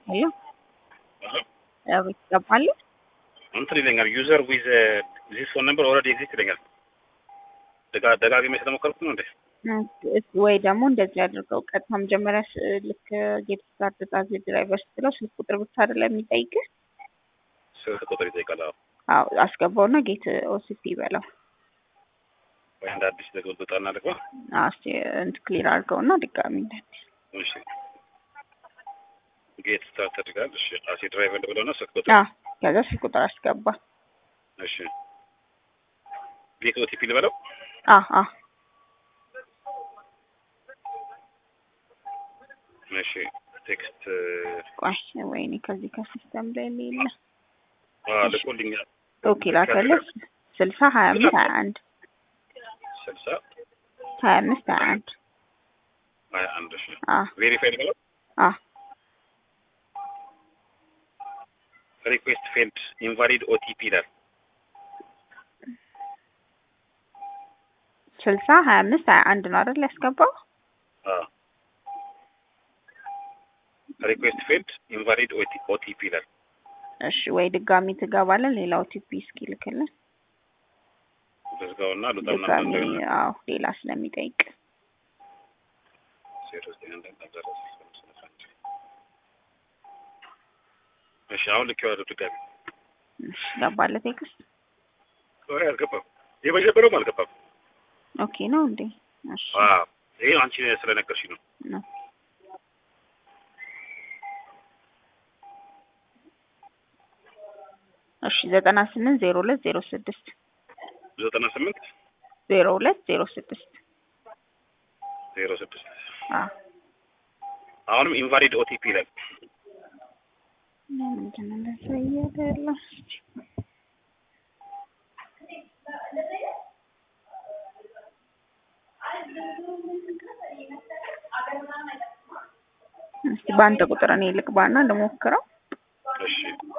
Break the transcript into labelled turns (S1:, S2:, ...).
S1: Hello? ይገባል
S2: እንትን ይለኛል ዩዘር ዊዝ ዚስ ፎን ነምበር ኦልሬዲ ኤግዚስት ይለኛል። ደጋግሜ ስለሞከርኩ ነው እንዴ?
S1: ወይ ደግሞ እንደዚህ አድርገው ቀጥታ መጀመሪያ ልክ ጌት ስታርት ዛዝ ድራይቨር ስትለው ስልክ ቁጥር ብቻ አይደለም የሚጠይቅህ።
S2: ስልክ ቁጥር ይጠይቃል።
S1: አዎ አስገባውና ጌት ኦሲፒ በለው።
S2: ወይ እንደ አዲስ ተገልብጣና ልግባ።
S1: እስቲ እንት ክሊር አድርገውና ድጋሚ እንደዚህ።
S2: እሺ ጌት ስታርት አድርጋል። እሺ አሲ ድራይቨር ብለውና ስልክ ቁጥር
S1: ከዛ ስልክ ቁጥር አስገባ።
S2: እሺ ጌት ኦቲፒ ልበለው። እሺ ቴክስት
S1: ቆይ ወይኔ ከዚህ ከሲስተም ላይ ሌላ
S2: ልኮልኛል።
S1: ኦኬ ላከልህ 60 25 21
S2: 60
S1: 25 21
S2: 21 እሺ ቬሪፋይ ልበለው። ሪኩዌስት ፌልድ ኢንቫሊድ ኦቲፒ ይላል።
S1: 60 25 21 ነው አይደል ያስገባው?
S2: ሪኩዌስት ፌልድ ኢንቫሊድ ኦቲፒ ይላል።
S1: እሺ ወይ ድጋሚ ትገባለህ ሌላ ኦቲፒ እስኪልክልህ
S2: በዝጋውና ሉጣና
S1: እንደገና ሌላ ስለሚጠይቅ
S2: እሺ አሁን ልኬዋለሁ ድጋሚ።
S1: እሺ ገባለህ ቴክስት?
S2: ወይ አልገባም። የመጀመሪያውም አልገባም።
S1: ኦኬ ነው እንዴ? እሺ
S2: ይሄ አንቺ ስለነገርሽኝ ነው።
S1: እሺ 980206
S2: 980206 አሁንም ኢንቫሊድ ኦቲፒ ይላል።
S1: ምንድን ነው እንደሰየደለ? እስቲ ባንተ ቁጥር እኔ ልግባና ልሞክረው።
S2: እሺ